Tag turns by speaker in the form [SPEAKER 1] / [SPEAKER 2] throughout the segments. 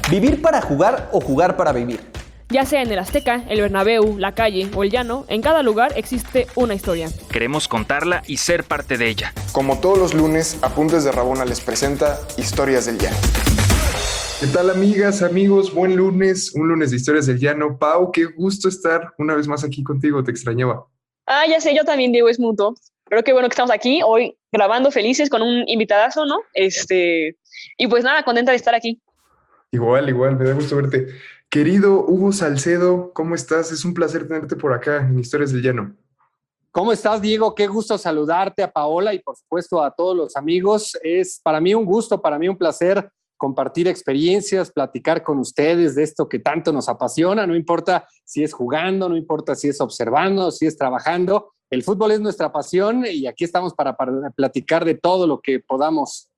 [SPEAKER 1] ¿Vivir para jugar o jugar para vivir?
[SPEAKER 2] Ya sea en el Azteca, el Bernabéu, la calle o el llano, en cada lugar existe una historia.
[SPEAKER 3] Queremos contarla y ser parte de ella.
[SPEAKER 4] Como todos los lunes, Apuntes de Rabona les presenta Historias del Llano. ¿Qué tal, amigas, amigos? Buen lunes, un lunes de Historias del Llano. Pau, qué gusto estar una vez más aquí contigo, te extrañaba.
[SPEAKER 5] Ya sé, yo también, Diego, es mutuo. Pero qué bueno que estamos aquí hoy grabando felices con un invitadazo, ¿no? Y pues nada, contenta de estar aquí.
[SPEAKER 4] Igual, me da gusto verte. Querido Hugo Salcedo, ¿cómo estás? Es un placer tenerte por acá en Historias del Llano.
[SPEAKER 6] ¿Cómo estás, Diego? Qué gusto saludarte, a Paola y por supuesto a todos los amigos. Es para mí un gusto, para mí un placer compartir experiencias, platicar con ustedes de esto que tanto nos apasiona. No importa si es jugando, no importa si es observando, si es trabajando. El fútbol es nuestra pasión y aquí estamos para platicar de todo lo que podamos.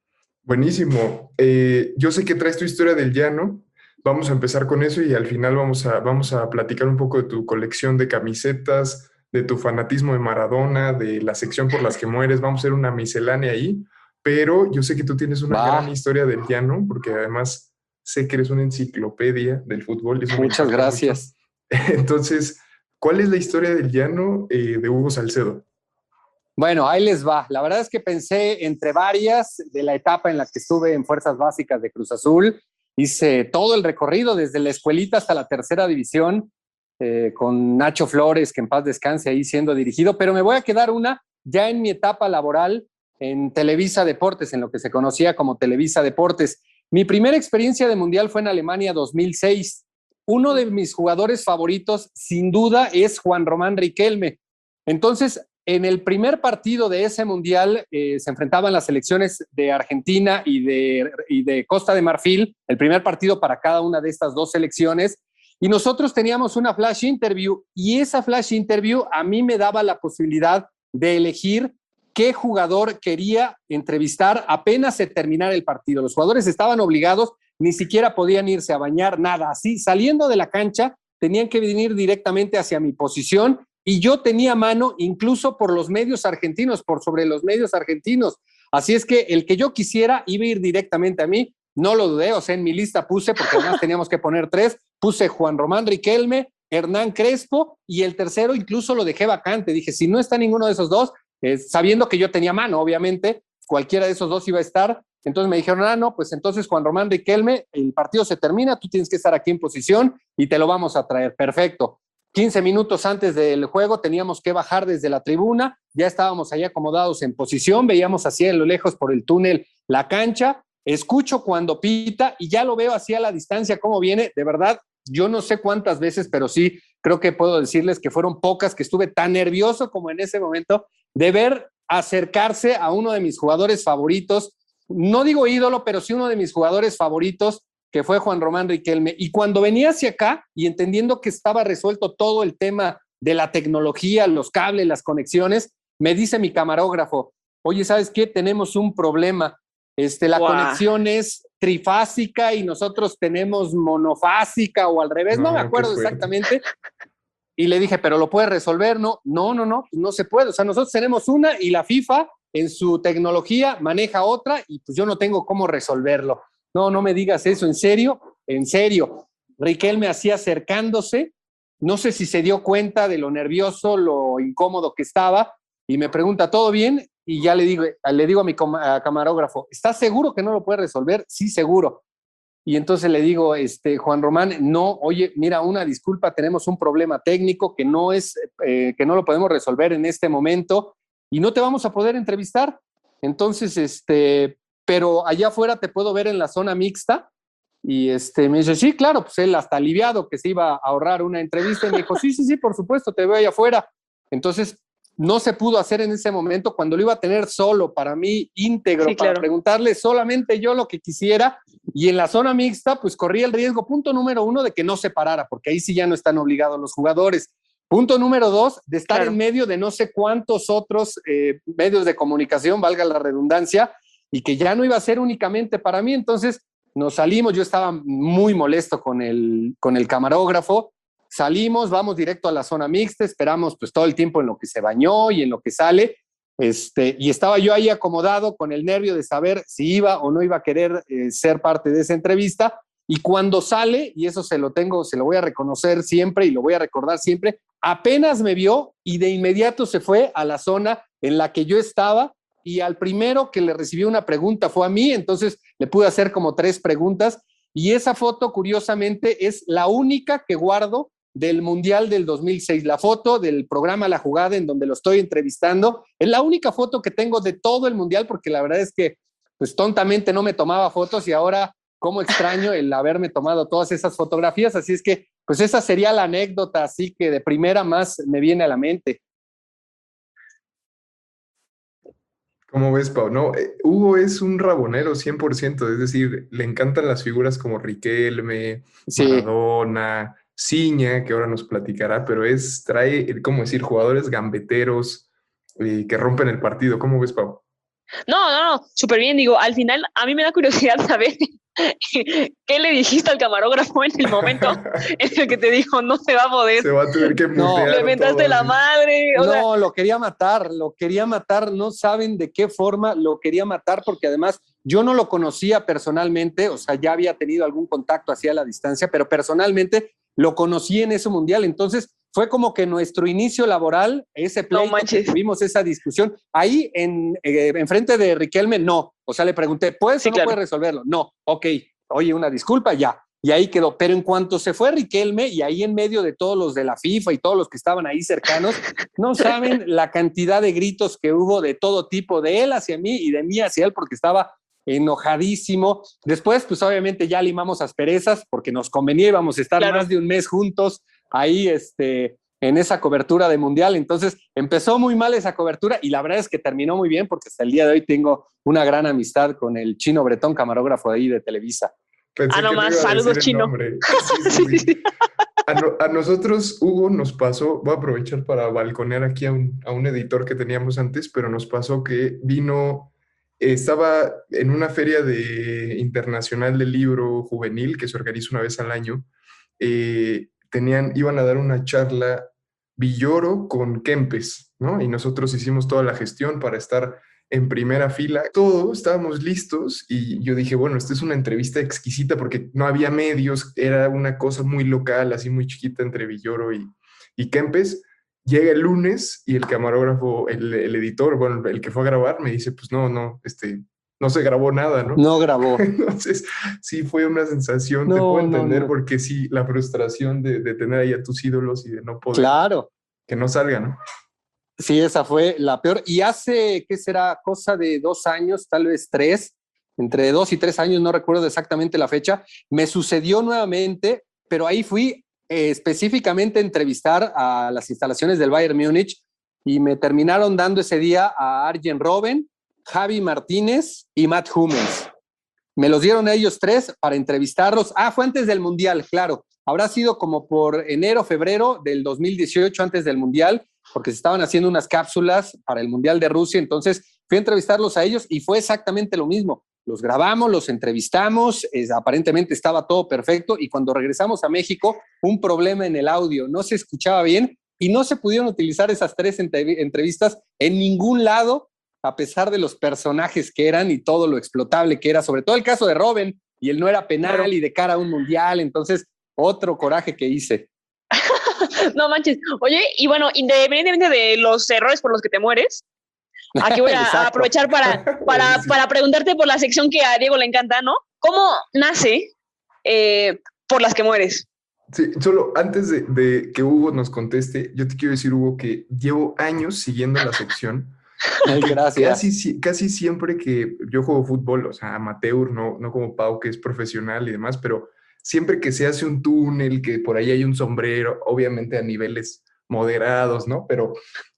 [SPEAKER 4] Buenísimo. Yo sé que traes tu historia del llano. Vamos a empezar con eso y al final vamos a platicar un poco de tu colección de camisetas, de tu fanatismo de Maradona, de la sección por las que mueres. Vamos a hacer una miscelánea ahí, pero yo sé que tú tienes una gran historia del llano, porque además sé que eres una enciclopedia del fútbol.
[SPEAKER 6] Muchas gracias.
[SPEAKER 4] Mucho. Entonces, ¿cuál es la historia del llano de Hugo Salcedo?
[SPEAKER 6] Bueno, ahí les va. La verdad es que pensé entre varias de la etapa en la que estuve en Fuerzas Básicas de Cruz Azul. Hice todo el recorrido desde la escuelita hasta la tercera división con Nacho Flores, que en paz descanse ahí siendo dirigido, pero me voy a quedar una ya en mi etapa laboral en Televisa Deportes, en lo que se conocía como Televisa Deportes. Mi primera experiencia de mundial fue en Alemania 2006. Uno de mis jugadores favoritos, sin duda, es Juan Román Riquelme. Entonces, en el primer partido de ese mundial se enfrentaban las selecciones de Argentina y de Costa de Marfil, el primer partido para cada una de estas dos selecciones, y nosotros teníamos una flash interview, y esa flash interview a mí me daba la posibilidad de elegir qué jugador quería entrevistar apenas se terminara el partido. Los jugadores estaban obligados, ni siquiera podían irse a bañar, nada, así, saliendo de la cancha, tenían que venir directamente hacia mi posición. Y yo tenía mano incluso por los medios argentinos, por sobre los medios argentinos. Así es que el que yo quisiera iba a ir directamente a mí. No lo dudé, o sea, en mi lista puse, porque además teníamos que poner 3, puse Juan Román Riquelme, Hernán Crespo, y el tercero incluso lo dejé vacante. Dije, si no está ninguno de esos dos, sabiendo que yo tenía mano, obviamente, cualquiera de esos dos iba a estar. Entonces me dijeron, no, pues entonces Juan Román Riquelme, el partido se termina, tú tienes que estar aquí en posición y te lo vamos a traer. Perfecto. 15 minutos antes del juego teníamos que bajar desde la tribuna, ya estábamos ahí acomodados en posición, veíamos hacia lo lejos por el túnel la cancha, escucho cuando pita y ya lo veo hacia la distancia cómo viene. De verdad, yo no sé cuántas veces, pero sí creo que puedo decirles que fueron pocas, que estuve tan nervioso como en ese momento de ver acercarse a uno de mis jugadores favoritos, no digo ídolo, pero sí uno de mis jugadores favoritos, que fue Juan Román Riquelme. Y cuando venía hacia acá y entendiendo que estaba resuelto todo el tema de la tecnología, los cables, las conexiones, me dice mi camarógrafo, oye, ¿sabes qué? Tenemos un problema. La conexión es trifásica y nosotros tenemos monofásica o al revés, no me acuerdo exactamente. Y le dije, ¿pero lo puedes resolver? No, no se puede. O sea, nosotros tenemos una y la FIFA en su tecnología maneja otra y pues yo no tengo cómo resolverlo. No me digas eso, ¿en serio? En serio. Riquelme así acercándose, no sé si se dio cuenta de lo nervioso, lo incómodo que estaba, y me pregunta, ¿todo bien? Y ya le digo a mi camarógrafo, ¿estás seguro que no lo puede resolver? Sí, seguro. Y entonces le digo, Juan Román, no, oye, mira, una disculpa, tenemos un problema técnico que no lo podemos resolver en este momento y no te vamos a poder entrevistar. Entonces, pero allá afuera te puedo ver en la zona mixta. Y me dice, sí, claro, pues él hasta aliviado que se iba a ahorrar una entrevista. Y me dijo, sí, por supuesto, te veo allá afuera. Entonces, no se pudo hacer en ese momento cuando lo iba a tener solo para mí, íntegro, sí, para preguntarle solamente yo lo que quisiera. Y en la zona mixta, pues corría el riesgo, punto número 1, de que no se parara, porque ahí sí ya no están obligados los jugadores. Punto número 2, de estar en medio de no sé cuántos otros medios de comunicación, valga la redundancia, y que ya no iba a ser únicamente para mí. Entonces nos salimos, yo estaba muy molesto con el camarógrafo, salimos, vamos directo a la zona mixta, esperamos pues todo el tiempo en lo que se bañó y en lo que sale, y estaba yo ahí acomodado con el nervio de saber si iba o no iba a querer ser parte de esa entrevista, Y cuando sale, y eso se lo voy a reconocer siempre y lo voy a recordar siempre, apenas me vio y de inmediato se fue a la zona en la que yo estaba y al primero que le recibió una pregunta fue a mí, entonces le pude hacer como 3 preguntas y esa foto, curiosamente, es la única que guardo del Mundial del 2006, la foto del programa La Jugada en donde lo estoy entrevistando, es la única foto que tengo de todo el Mundial porque la verdad es que pues tontamente no me tomaba fotos y ahora cómo extraño el haberme tomado todas esas fotografías, así es que pues esa sería la anécdota así que de primera más me viene a la mente.
[SPEAKER 4] ¿Cómo ves, Pau? No, Hugo es un rabonero 100%, es decir, le encantan las figuras como Riquelme,
[SPEAKER 6] Sí.
[SPEAKER 4] Maradona, Ciña, que ahora nos platicará, pero trae, ¿cómo decir?, jugadores gambeteros que rompen el partido. ¿Cómo ves, Pau?
[SPEAKER 5] No, súper bien. Digo, al final, a mí me da curiosidad saber qué le dijiste al camarógrafo en el momento en el que te dijo no se va a poder.
[SPEAKER 4] Se va a tener que mutear.
[SPEAKER 5] Le mentaste la madre.
[SPEAKER 6] No, lo quería matar, no saben de qué forma lo quería matar, porque además yo no lo conocía personalmente, o sea, ya había tenido algún contacto hacia la distancia, pero personalmente lo conocí en ese mundial, entonces fue como que nuestro inicio laboral, ese pleito que tuvimos, esa discusión, ahí en frente de Riquelme, no, o sea, le pregunté, ¿puedes o no puedes resolverlo? No, ok, oye, una disculpa, ya. Y ahí quedó. Pero en cuanto se fue Riquelme, y ahí en medio de todos los de la FIFA y todos los que estaban ahí cercanos, no saben la cantidad de gritos que hubo de todo tipo, de él hacia mí y de mí hacia él, porque estaba enojadísimo. Después, pues obviamente ya limamos asperezas, porque nos convenía, íbamos a estar más de un mes juntos ahí en esa cobertura de Mundial. Entonces empezó muy mal esa cobertura y la verdad es que terminó muy bien, porque hasta el día de hoy tengo una gran amistad con el Chino Bretón, camarógrafo de ahí de Televisa.
[SPEAKER 4] Pensé
[SPEAKER 5] nomás, saludos, Chino.
[SPEAKER 4] Sí. A nosotros, Hugo, nos pasó, voy a aprovechar para balconear aquí a un editor que teníamos antes, pero nos pasó que estaba en una feria internacional del libro juvenil que se organiza una vez al año. Iban a dar una charla Villoro con Kempes, ¿no? Y nosotros hicimos toda la gestión para estar en primera fila. Todos estábamos listos y yo dije, bueno, esta es una entrevista exquisita porque no había medios, era una cosa muy local, así muy chiquita entre Villoro y Kempes. Llega el lunes y el camarógrafo, el editor, bueno, el que fue a grabar, me dice, pues no se grabó nada, ¿no?
[SPEAKER 6] No grabó.
[SPEAKER 4] Entonces, sí fue una sensación, te puedo entender, porque sí, la frustración de tener ahí a tus ídolos y de no poder.
[SPEAKER 6] Claro.
[SPEAKER 4] Que no salga, ¿no?
[SPEAKER 6] Sí, esa fue la peor. Y hace, ¿qué será? Cosa de 2 años, tal vez 3, entre 2 y 3 años, no recuerdo exactamente la fecha, me sucedió nuevamente, pero ahí fui específicamente a entrevistar a las instalaciones del Bayern Múnich y me terminaron dando ese día a Arjen Robben, Javi Martínez y Matt Hummels. Me los dieron a ellos 3 para entrevistarlos. Fue antes del Mundial, claro. Habrá sido como por enero, febrero del 2018, antes del Mundial, porque se estaban haciendo unas cápsulas para el Mundial de Rusia. Entonces fui a entrevistarlos a ellos y fue exactamente lo mismo. Los grabamos, los entrevistamos, aparentemente estaba todo perfecto y cuando regresamos a México, un problema en el audio, no se escuchaba bien y no se pudieron utilizar esas 3 entrevistas en ningún lado, a pesar de los personajes que eran y todo lo explotable que era, sobre todo el caso de Robben, y él no era penal y de cara a un mundial, entonces otro coraje que hice.
[SPEAKER 5] No manches. Oye, y bueno, independientemente de los errores por los que te mueres, aquí voy a aprovechar para preguntarte por la sección que a Diego le encanta, ¿no? ¿Cómo nace por las que mueres?
[SPEAKER 4] Sí, solo antes de que Hugo nos conteste, yo te quiero decir, Hugo, que llevo años siguiendo la sección.
[SPEAKER 6] Ay, gracias.
[SPEAKER 4] Casi siempre que yo juego fútbol, o sea, amateur, no como Pau, que es profesional y demás, pero siempre que se hace un túnel, que por ahí hay un sombrero, obviamente a niveles moderados, ¿no? Pero,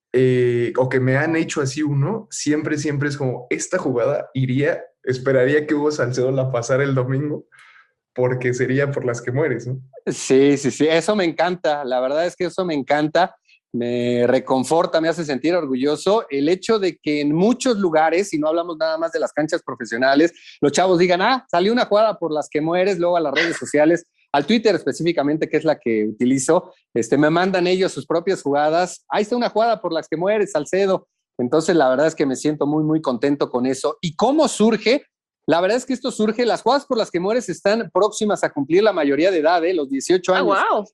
[SPEAKER 4] o que me han hecho así uno, siempre es como, esta jugada esperaría que Hugo Salcedo la pasara el domingo, porque sería por las que mueres, ¿no?
[SPEAKER 6] Sí, eso me encanta, la verdad es que eso me encanta. Me reconforta, me hace sentir orgulloso el hecho de que en muchos lugares, y no hablamos nada más de las canchas profesionales, los chavos digan, salió una jugada por las que mueres, luego a las redes sociales, al Twitter específicamente, que es la que utilizo, me mandan ellos sus propias jugadas, ahí está una jugada por las que mueres, Salcedo. Entonces la verdad es que me siento muy, muy contento con eso. ¿Y cómo surge? La verdad es que esto surge, las jugadas por las que mueres están próximas a cumplir la mayoría de edad, los 18 años.
[SPEAKER 5] Wow.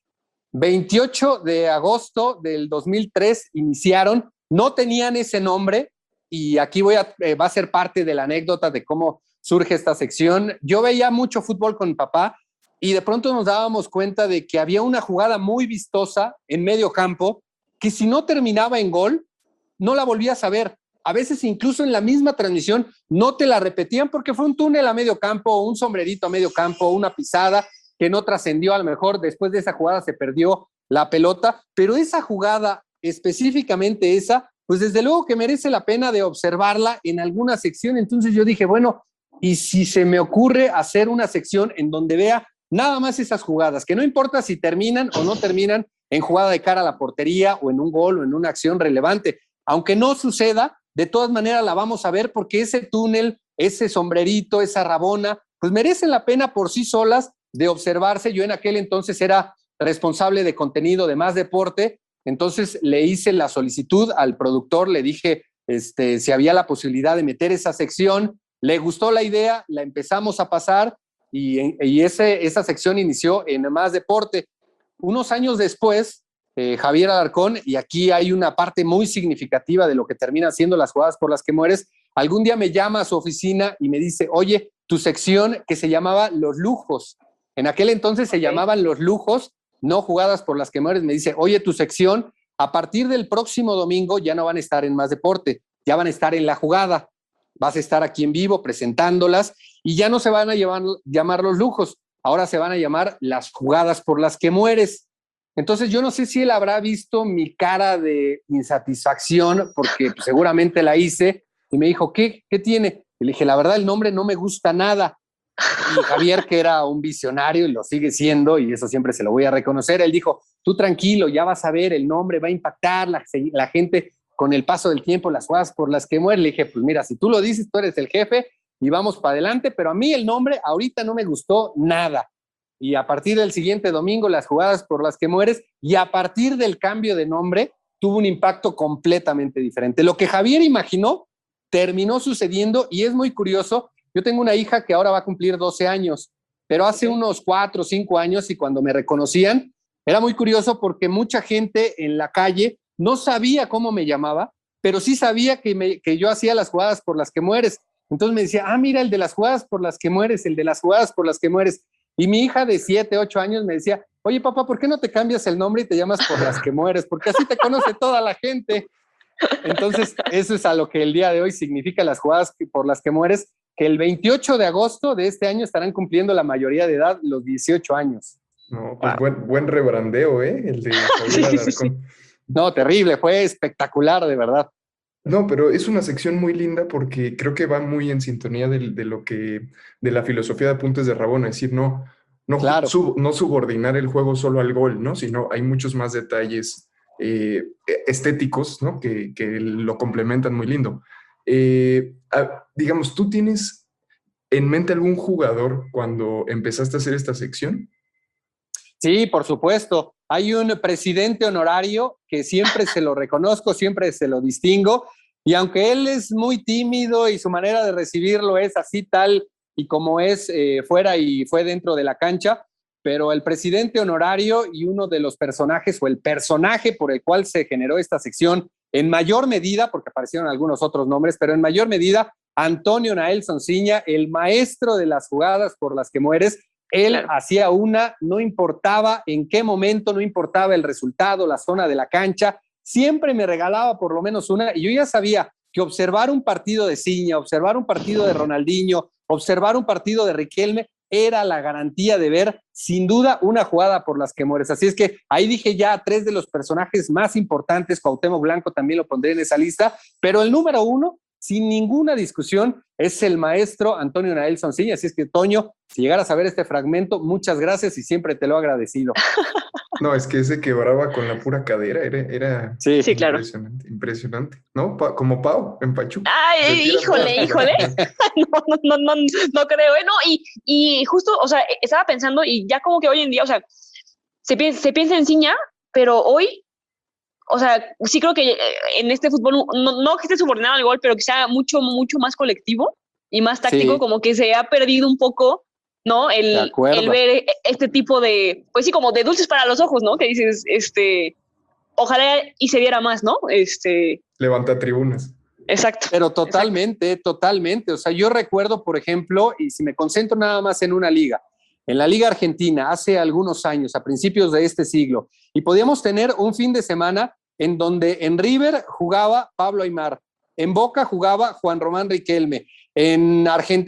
[SPEAKER 6] 28 de agosto del 2003 iniciaron, no tenían ese nombre y aquí va a ser parte de la anécdota de cómo surge esta sección. Yo veía mucho fútbol con mi papá y de pronto nos dábamos cuenta de que había una jugada muy vistosa en medio campo que si no terminaba en gol, no la volvías a ver. A veces incluso en la misma transmisión no te la repetían porque fue un túnel a medio campo, un sombrerito a medio campo, una pisada que no trascendió, a lo mejor después de esa jugada se perdió la pelota, pero esa jugada, específicamente esa, pues desde luego que merece la pena de observarla en alguna sección. Entonces yo dije, bueno, ¿y si se me ocurre hacer una sección en donde vea nada más esas jugadas, que no importa si terminan o no terminan en jugada de cara a la portería o en un gol o en una acción relevante? Aunque no suceda, de todas maneras la vamos a ver porque ese túnel, ese sombrerito, esa rabona, pues merecen la pena por sí solas de observarse. Yo en aquel entonces era responsable de contenido de Más Deporte, entonces le hice la solicitud al productor, le dije si había la posibilidad de meter esa sección, le gustó la idea, la empezamos a pasar y esa sección inició en Más Deporte. Unos años después, Javier Alarcón, y aquí hay una parte muy significativa de lo que termina siendo las jugadas por las que mueres, algún día me llama a su oficina y me dice, oye, tu sección que se llamaba Los Lujos, en aquel entonces se llamaban Los Lujos, no jugadas por las que mueres, me dice, oye, tu sección, a partir del próximo domingo ya no van a estar en Más Deporte, ya van a estar en La Jugada, vas a estar aquí en vivo presentándolas y ya no se van a llamar Los Lujos, ahora se van a llamar Las Jugadas por las que mueres. Entonces yo no sé si él habrá visto mi cara de insatisfacción porque pues, seguramente la hice y me dijo, ¿qué tiene? Y le dije, la verdad el nombre no me gusta nada. Y Javier, que era un visionario y lo sigue siendo, y eso siempre se lo voy a reconocer, él dijo, tú tranquilo, ya vas a ver, el nombre va a impactar la gente con el paso del tiempo, las jugadas por las que muere. Le dije, pues mira, si tú lo dices, tú eres el jefe y vamos para adelante, pero a mí el nombre ahorita no me gustó nada. Y a partir del siguiente domingo, Las Jugadas por las que mueres, y a partir del cambio de nombre, tuvo un impacto completamente diferente. Lo que Javier imaginó terminó sucediendo y es muy curioso. Yo tengo una hija que ahora va a cumplir 12 años, pero hace unos 4 o 5 años y cuando me reconocían, era muy curioso porque mucha gente en la calle no sabía cómo me llamaba, pero sí sabía que yo hacía las jugadas por las que mueres. Entonces me decía, mira, el de las jugadas por las que mueres, el de las jugadas por las que mueres. Y mi hija de 7, 8 años me decía, oye papá, ¿por qué no te cambias el nombre y te llamas por las que mueres? Porque así te conoce toda la gente. Entonces, eso es a lo que el día de hoy significa Las Jugadas por las que mueres, que el 28 de agosto de este año estarán cumpliendo la mayoría de edad, los 18 años.
[SPEAKER 4] No, pues buen rebrandeo, el de Javier Alarcón.
[SPEAKER 5] Sí.
[SPEAKER 6] No, terrible, fue espectacular, de verdad.
[SPEAKER 4] No, pero es una sección muy linda porque creo que va muy en sintonía de la filosofía de Apuntes de Rabona, es decir, no
[SPEAKER 6] Claro.
[SPEAKER 4] no subordinar el juego solo al gol, ¿no? Sino hay muchos más detalles estéticos, ¿no? Que lo complementan muy lindo. Digamos, ¿tú tienes en mente algún jugador cuando empezaste a hacer esta sección?
[SPEAKER 6] Sí, por supuesto. Hay un presidente honorario que siempre se lo reconozco, siempre se lo distingo, y aunque él es muy tímido y su manera de recibirlo es así tal y como es fuera y fue dentro de la cancha, pero el presidente honorario y uno de los personajes o el personaje por el cual se generó esta sección en mayor medida, porque aparecieron algunos otros nombres, pero en mayor medida, Antonio Nael Sonciña, el maestro de las jugadas por las que mueres. Él hacía una, no importaba en qué momento, no importaba el resultado, la zona de la cancha, siempre me regalaba por lo menos una, y yo ya sabía que observar un partido de Ciña, observar un partido de Ronaldinho, observar un partido de Riquelme, era la garantía de ver, sin duda, una jugada por las que mueres. Así es que ahí dije ya 3 de los personajes más importantes, Cuauhtémoc Blanco también lo pondré en esa lista, pero el número 1, sin ninguna discusión, es el maestro Antonio Nael Sonciña. Así es que, Toño, si llegaras a ver este fragmento, muchas gracias y siempre te lo he agradecido.
[SPEAKER 4] No, es que ese quebraba con la pura cadera, era
[SPEAKER 6] Sí,
[SPEAKER 5] claro.
[SPEAKER 4] Impresionante, ¿no? Como Pau en Pachuca.
[SPEAKER 5] Ay, híjole. No creo, ¿eh? No, y justo, o sea, estaba pensando y ya como que hoy en día, o sea, se piensa en Ciña, pero hoy, o sea, sí creo que en este fútbol, no que esté subordinado al gol, pero que sea mucho, mucho más colectivo. y más táctico,
[SPEAKER 6] Sí.
[SPEAKER 5] como que se ha perdido un poco, ¿no?
[SPEAKER 6] De
[SPEAKER 5] El
[SPEAKER 6] acuerdo.
[SPEAKER 5] ver este tipo de, pues sí, como de dulces para los ojos, ¿no? Que dices, ojalá y se viera más, ¿no?
[SPEAKER 4] Levanta tribunas.
[SPEAKER 5] Exacto.
[SPEAKER 6] Pero totalmente, totalmente. O sea, yo recuerdo, por ejemplo, y si me concentro nada más en una liga, en la Liga Argentina, hace algunos años, a principios de este siglo, y podíamos tener un fin de semana en donde en River jugaba Pablo Aimar, en Boca jugaba Juan Román Riquelme, en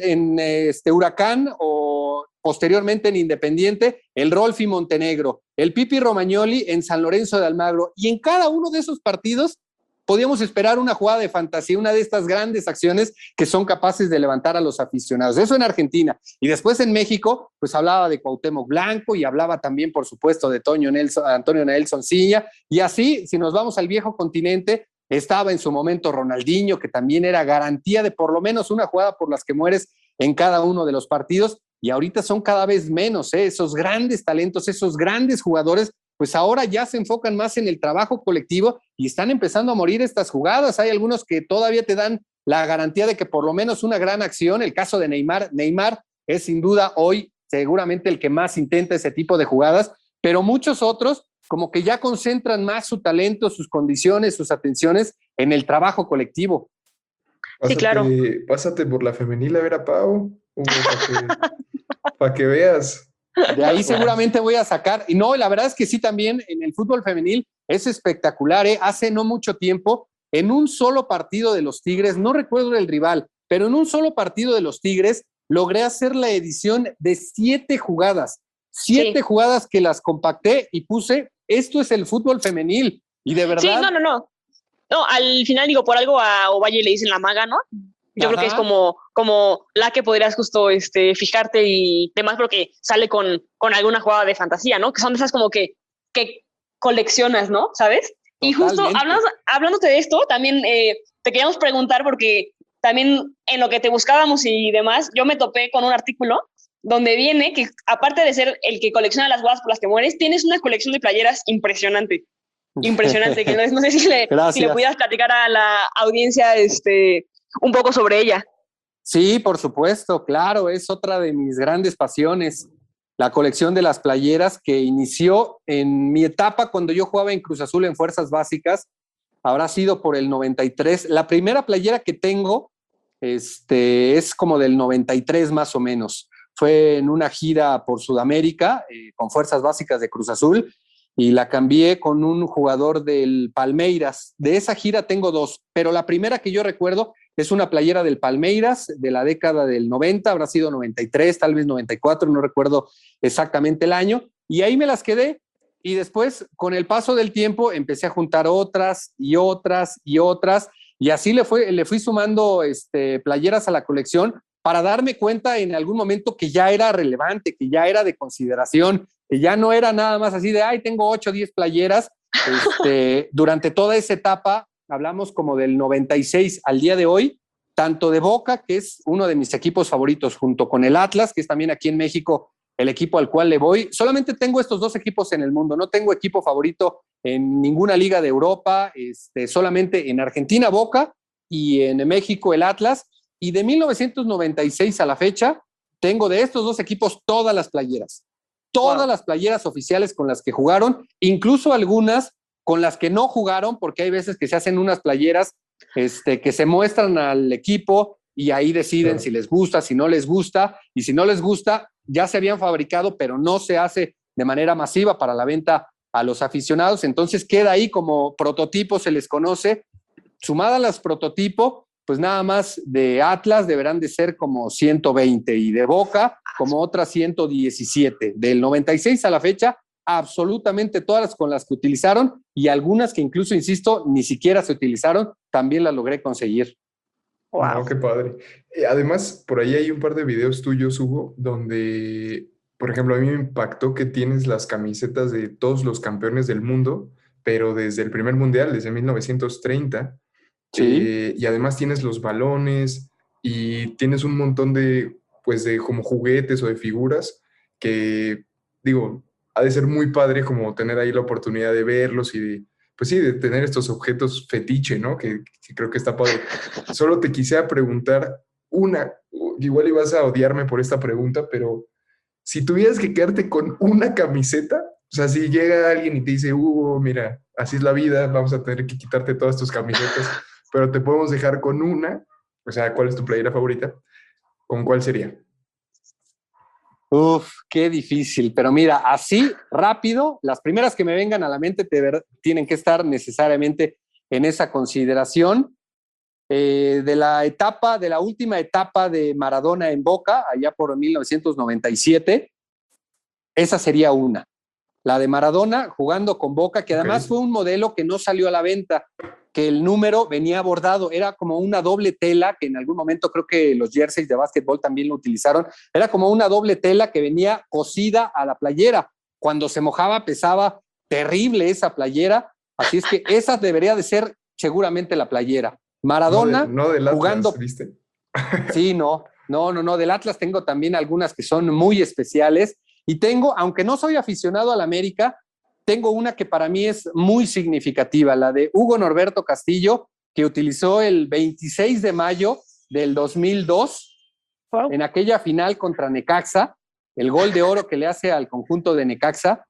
[SPEAKER 6] Huracán o posteriormente en Independiente, el Rolfi Montenegro, el Pipi Romagnoli en San Lorenzo de Almagro, y en cada uno de esos partidos podíamos esperar una jugada de fantasía, una de estas grandes acciones que son capaces de levantar a los aficionados. Eso en Argentina. Y después en México, pues hablaba de Cuauhtémoc Blanco y hablaba también, por supuesto, de Antonio Nelson Ciña. Y así, si nos vamos al viejo continente, estaba en su momento Ronaldinho, que también era garantía de por lo menos una jugada por las que mueres en cada uno de los partidos. Y ahorita son cada vez menos, esos grandes talentos, esos grandes jugadores, pues ahora ya se enfocan más en el trabajo colectivo y están empezando a morir estas jugadas. Hay algunos que todavía te dan la garantía de que por lo menos una gran acción. El caso de Neymar es sin duda hoy seguramente el que más intenta ese tipo de jugadas, pero muchos otros como que ya concentran más su talento, sus condiciones, sus atenciones en el trabajo colectivo.
[SPEAKER 5] Sí, claro.
[SPEAKER 4] Pásate por la femenil a ver a Pau, para que veas.
[SPEAKER 6] De ahí seguramente voy a sacar. Y no, la verdad es que sí, también en el fútbol femenil es espectacular. Hace no mucho tiempo, en un solo partido de los Tigres, no recuerdo el rival, pero en un solo partido de los Tigres logré hacer la edición de 7 jugadas. 7 jugadas que las compacté y puse, esto es el fútbol femenil. Y de verdad...
[SPEAKER 5] Sí, no. No, al final digo, por algo a Ovalle le dicen la maga, ¿no? Yo creo que es como la que podrías justo fijarte y demás, porque sale con alguna jugada de fantasía, ¿no? Que son de esas como que coleccionas, ¿no? ¿Sabes? Totalmente. Y justo hablándote de esto, también te queríamos preguntar, porque también en lo que te buscábamos y demás, yo me topé con un artículo donde viene que, aparte de ser el que colecciona las jugadas por las que mueres, tienes una colección de playeras impresionante. Impresionante, que no sé si le pudieras platicar a la audiencia un poco sobre ella.
[SPEAKER 6] Sí, por supuesto, claro, es otra de mis grandes pasiones, la colección de las playeras que inició en mi etapa cuando yo jugaba en Cruz Azul en Fuerzas Básicas, habrá sido por el 93. La primera playera que tengo es como del 93 más o menos. Fue en una gira por Sudamérica con Fuerzas Básicas de Cruz Azul y la cambié con un jugador del Palmeiras. De esa gira tengo 2, pero la primera que yo recuerdo es una playera del Palmeiras de la década del 90, habrá sido 93, tal vez 94, no recuerdo exactamente el año, y ahí me las quedé, y después, con el paso del tiempo, empecé a juntar otras, y así le fui sumando playeras a la colección para darme cuenta en algún momento que ya era relevante, que ya era de consideración, que ya no era nada más así de, tengo 8 o 10 playeras. Durante toda esa etapa, hablamos como del 96 al día de hoy, tanto de Boca, que es uno de mis equipos favoritos, junto con el Atlas, que es también aquí en México el equipo al cual le voy. Solamente tengo estos 2 equipos en el mundo, no tengo equipo favorito en ninguna liga de Europa, solamente en Argentina Boca y en México el Atlas. Y de 1996 a la fecha, tengo de estos 2 equipos todas las playeras. Todas las playeras oficiales con las que jugaron, incluso algunas con las que no jugaron, porque hay veces que se hacen unas playeras que se muestran al equipo y ahí deciden si les gusta, si no les gusta, y si no les gusta, ya se habían fabricado, pero no se hace de manera masiva para la venta a los aficionados, entonces queda ahí como prototipo, se les conoce. Sumadas las prototipo, pues nada más de Atlas deberán de ser como 120 y de Boca como otras 117. Del 96 a la fecha, absolutamente todas con las que utilizaron y algunas que incluso, insisto, ni siquiera se utilizaron, también las logré conseguir.
[SPEAKER 4] Wow, qué padre. Además, por ahí hay un par de videos tuyos, Hugo, donde, por ejemplo, a mí me impactó que tienes las camisetas de todos los campeones del mundo, pero desde el primer mundial, desde 1930.
[SPEAKER 6] Sí.
[SPEAKER 4] Y además tienes los balones y tienes un montón de como juguetes o de figuras que, digo, ha de ser muy padre como tener ahí la oportunidad de verlos y de tener estos objetos fetiche, ¿no? Que creo que está padre. Solo te quisiera preguntar, igual ibas a odiarme por esta pregunta, pero si tuvieras que quedarte con una camiseta, o sea, si llega alguien y te dice, mira, así es la vida, vamos a tener que quitarte todas tus camisetas, pero te podemos dejar con una, o sea, ¿cuál es tu playera favorita? ¿Con cuál sería?
[SPEAKER 6] Uf, qué difícil. Pero mira, así rápido, las primeras que me vengan a la mente tienen que estar necesariamente en esa consideración. De la última etapa de Maradona en Boca, allá por 1997, esa sería una. La de Maradona jugando con Boca, que además fue un modelo que no salió a la venta, que el número venía bordado, era como una doble tela, que en algún momento creo que los jerseys de básquetbol también lo utilizaron, era como una doble tela que venía cosida a la playera. Cuando se mojaba pesaba terrible esa playera, así es que esa debería de ser seguramente la playera. Maradona
[SPEAKER 4] no del Atlas,
[SPEAKER 6] jugando...
[SPEAKER 4] ¿viste?
[SPEAKER 6] Sí, no, del Atlas tengo también algunas que son muy especiales y tengo, aunque no soy aficionado al América, tengo una que para mí es muy significativa, la de Hugo Norberto Castillo, que utilizó el 26 de mayo del 2002 en aquella final contra Necaxa, el gol de oro que le hace al conjunto de Necaxa.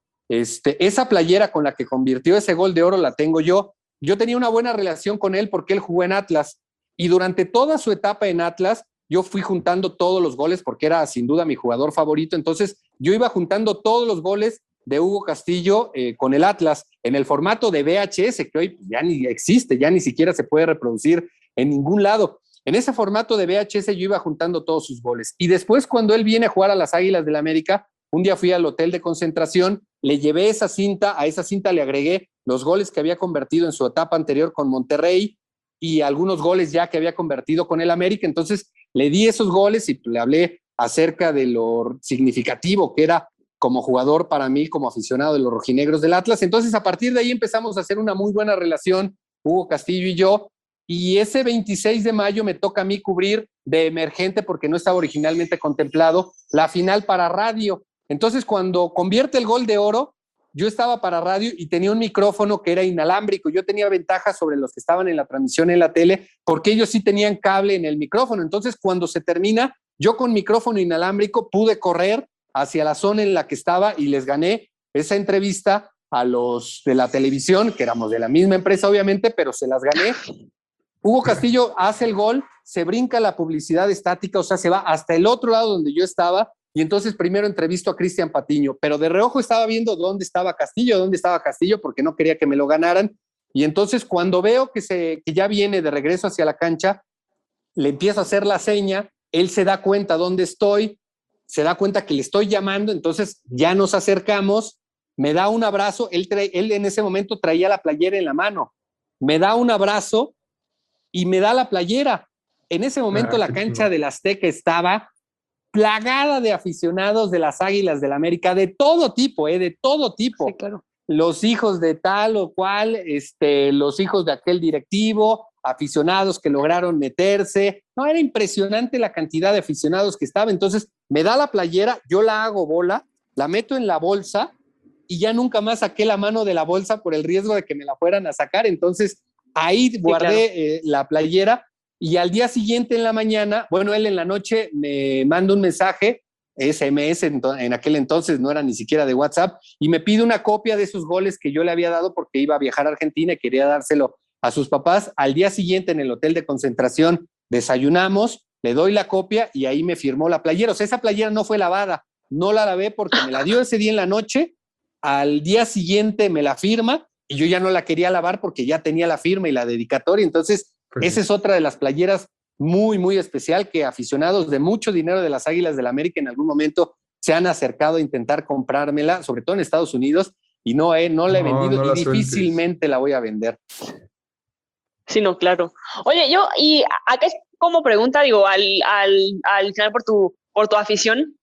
[SPEAKER 6] Esa playera con la que convirtió ese gol de oro la tengo yo. Yo tenía una buena relación con él porque él jugó en Atlas y durante toda su etapa en Atlas yo fui juntando todos los goles porque era sin duda mi jugador favorito. Entonces yo iba juntando todos los goles de Hugo Castillo con el Atlas en el formato de VHS, que hoy ya ni existe, ya ni siquiera se puede reproducir en ningún lado. En ese formato de VHS yo iba juntando todos sus goles. Y después cuando él viene a jugar a las Águilas del América, un día fui al hotel de concentración, le llevé esa cinta, a esa cinta le agregué los goles que había convertido en su etapa anterior con Monterrey y algunos goles ya que había convertido con el América. Entonces le di esos goles y le hablé acerca de lo significativo que era como jugador para mí, como aficionado de los rojinegros del Atlas. Entonces a partir de ahí empezamos a hacer una muy buena relación, Hugo Castillo y yo, y ese 26 de mayo me toca a mí cubrir de emergente, porque no estaba originalmente contemplado, la final para radio. Entonces cuando convierte el gol de oro, yo estaba para radio y tenía un micrófono que era inalámbrico. Yo tenía ventaja sobre los que estaban en la transmisión en la tele, porque ellos sí tenían cable en el micrófono. Entonces cuando se termina, yo con micrófono inalámbrico pude correr hacia la zona en la que estaba y les gané esa entrevista a los de la televisión, que éramos de la misma empresa obviamente, pero se las gané. Hugo Castillo hace el gol, se brinca la publicidad estática, o sea, se va hasta el otro lado donde yo estaba, y entonces primero entrevisto a Cristian Patiño, pero de reojo estaba viendo dónde estaba Castillo, porque no quería que me lo ganaran, y entonces cuando veo que ya viene de regreso hacia la cancha, le empiezo a hacer la seña, él se da cuenta dónde estoy, se da cuenta que le estoy llamando, entonces ya nos acercamos, me da un abrazo, él en ese momento traía la playera en la mano, me da un abrazo y me da la playera. En ese momento la cancha del Azteca estaba plagada de aficionados de las Águilas del América, de todo tipo, de todo tipo.
[SPEAKER 5] Sí, claro.
[SPEAKER 6] Los hijos de tal o cual, los hijos de aquel directivo, aficionados que lograron meterse. No, era impresionante la cantidad de aficionados que estaba. Entonces me da la playera, yo la hago bola, la meto en la bolsa y ya nunca más saqué la mano de la bolsa por el riesgo de que me la fueran a sacar. Entonces ahí guardé la playera y al día siguiente en la mañana, bueno, él en la noche me manda un mensaje, SMS en aquel entonces, no era ni siquiera de WhatsApp, y me pide una copia de esos goles que yo le había dado porque iba a viajar a Argentina y quería dárselo a sus papás. Al día siguiente en el hotel de concentración desayunamos, le doy la copia y ahí me firmó la playera. O sea, esa playera no fue lavada, no la lavé porque me la dio ese día en la noche, al día siguiente me la firma y yo ya no la quería lavar porque ya tenía la firma y la dedicatoria. Entonces, esa es otra de las playeras muy, muy especial que aficionados de mucho dinero de las Águilas del América en algún momento se han acercado a intentar comprármela, sobre todo en Estados Unidos, y no la he vendido y difícilmente la voy a vender.
[SPEAKER 5] Sí, no, claro. Oye, y acá es como pregunta, digo, al final por tu afición,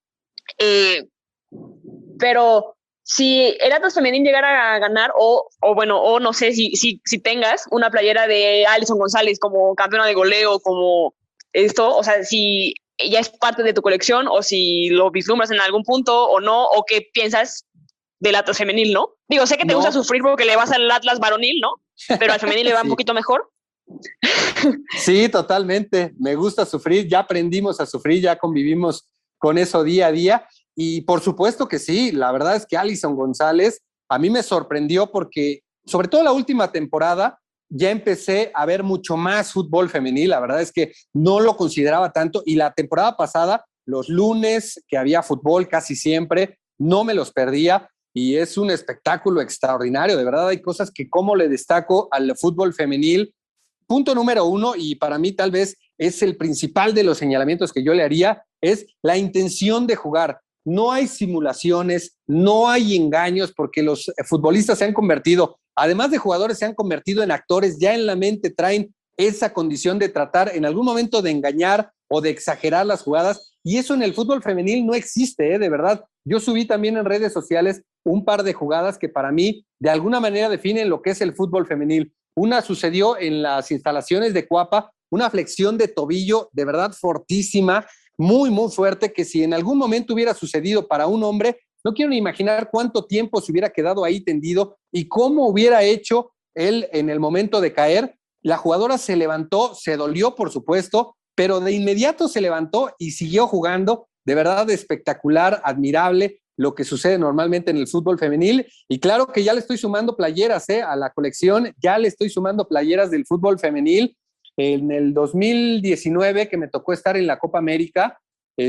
[SPEAKER 5] pero si el Atlas Femenil llegara a ganar, o no sé si tengas una playera de Alison González como campeona de goleo, como esto, o sea, si ya es parte de tu colección, o si lo vislumbras en algún punto, o no, o qué piensas del Atlas Femenil, ¿no? Digo, sé que te gusta sufrir porque le vas al Atlas varonil, ¿no? Pero al femenil le va un poquito mejor.
[SPEAKER 6] Sí, totalmente. Me gusta sufrir. Ya aprendimos a sufrir, ya convivimos con eso día a día. Y por supuesto que sí, la verdad es que Alison González a mí me sorprendió porque, sobre todo la última temporada, ya empecé a ver mucho más fútbol femenil. La verdad es que no lo consideraba tanto. Y la temporada pasada, los lunes que había fútbol casi siempre, no me los perdía. Y es un espectáculo extraordinario. De verdad hay cosas que como le destaco al fútbol femenil. Punto número 1, y para mí tal vez es el principal de los señalamientos que yo le haría, es la intención de jugar. No hay simulaciones, no hay engaños, porque los futbolistas se han convertido, además de jugadores, se han convertido en actores, ya en la mente traen esa condición de tratar en algún momento de engañar o de exagerar las jugadas, y eso en el fútbol femenil no existe, de verdad. Yo subí también en redes sociales un par de jugadas que para mí de alguna manera definen lo que es el fútbol femenil. Una sucedió en las instalaciones de Cuapa, una flexión de tobillo de verdad fortísima, muy, muy fuerte, que si en algún momento hubiera sucedido para un hombre, no quiero ni imaginar cuánto tiempo se hubiera quedado ahí tendido y cómo hubiera hecho él en el momento de caer. La jugadora se levantó, se dolió, por supuesto, pero de inmediato se levantó y siguió jugando. De verdad espectacular, admirable lo que sucede normalmente en el fútbol femenil. Y claro que ya le estoy sumando playeras a la colección, ya le estoy sumando playeras del fútbol femenil. En el 2019, que me tocó estar en la Copa América,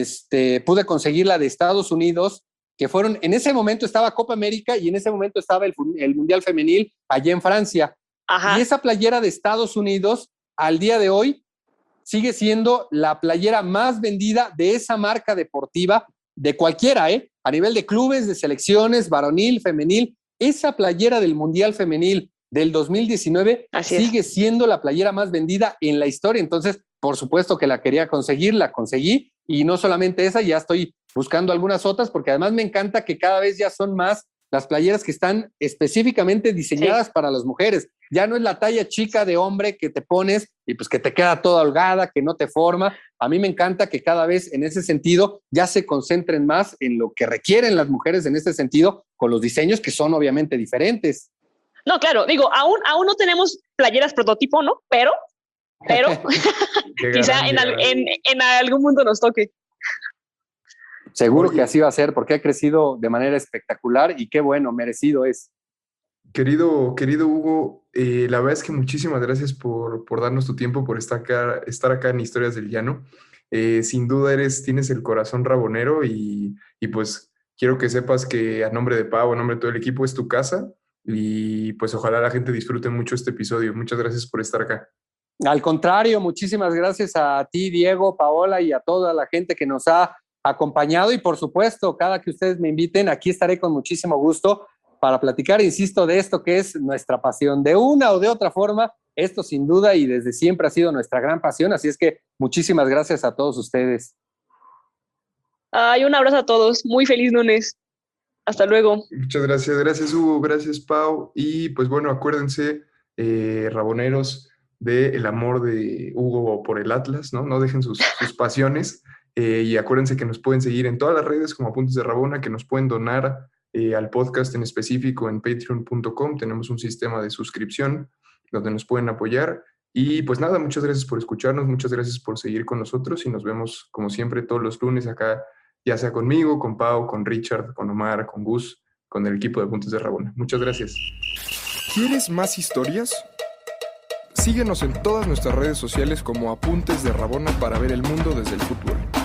[SPEAKER 6] pude conseguir la de Estados Unidos, que fueron, en ese momento estaba Copa América y en ese momento estaba el Mundial Femenil allá en Francia. Ajá. Y esa playera de Estados Unidos, al día de hoy, sigue siendo la playera más vendida de esa marca deportiva, de cualquiera, a nivel de clubes, de selecciones, varonil, femenil. Esa playera del Mundial Femenil del 2019 sigue siendo la playera más vendida en la historia. Entonces, por supuesto que la quería conseguir, la conseguí, y no solamente esa, ya estoy buscando algunas otras, porque además me encanta que cada vez ya son más las playeras que están específicamente diseñadas para las mujeres. Ya no es la talla chica de hombre que te pones y pues que te queda toda holgada, que no te forma. A mí me encanta que cada vez en ese sentido ya se concentren más en lo que requieren las mujeres en este sentido, con los diseños que son obviamente diferentes.
[SPEAKER 5] No, claro, digo, aún no tenemos playeras prototipo, ¿no? Pero quizá en algún mundo nos toque.
[SPEAKER 6] Seguro que así va a ser, porque ha crecido de manera espectacular y qué bueno, merecido es.
[SPEAKER 4] Querido Hugo, la verdad es que muchísimas gracias por darnos tu tiempo, por estar acá en Historias del Llano. Sin duda tienes el corazón rabonero y pues quiero que sepas que a nombre de Pau, a nombre de todo el equipo, es tu casa y pues ojalá la gente disfrute mucho este episodio. Muchas gracias por estar acá.
[SPEAKER 6] Al contrario, muchísimas gracias a ti, Diego, Paola, y a toda la gente que nos ha acompañado, y por supuesto, cada que ustedes me inviten, aquí estaré con muchísimo gusto para platicar, insisto, de esto que es nuestra pasión. De una o de otra forma, esto sin duda y desde siempre ha sido nuestra gran pasión, así es que muchísimas gracias a todos ustedes.
[SPEAKER 5] Ay, un abrazo a todos, muy feliz lunes. Hasta luego.
[SPEAKER 4] Muchas gracias Hugo, gracias Pau, y pues bueno, acuérdense, raboneros, del amor de Hugo por el Atlas, ¿no? No dejen sus pasiones. Y acuérdense que nos pueden seguir en todas las redes como Apuntes de Rabona, que nos pueden donar al podcast en específico en patreon.com. Tenemos un sistema de suscripción donde nos pueden apoyar. Y pues nada, muchas gracias por escucharnos, muchas gracias por seguir con nosotros y nos vemos como siempre todos los lunes acá, ya sea conmigo, con Pau, con Richard, con Omar, con Gus, con el equipo de Apuntes de Rabona. Muchas gracias.
[SPEAKER 7] ¿Quieres más historias? Síguenos en todas nuestras redes sociales como Apuntes de Rabona para ver el mundo desde el fútbol.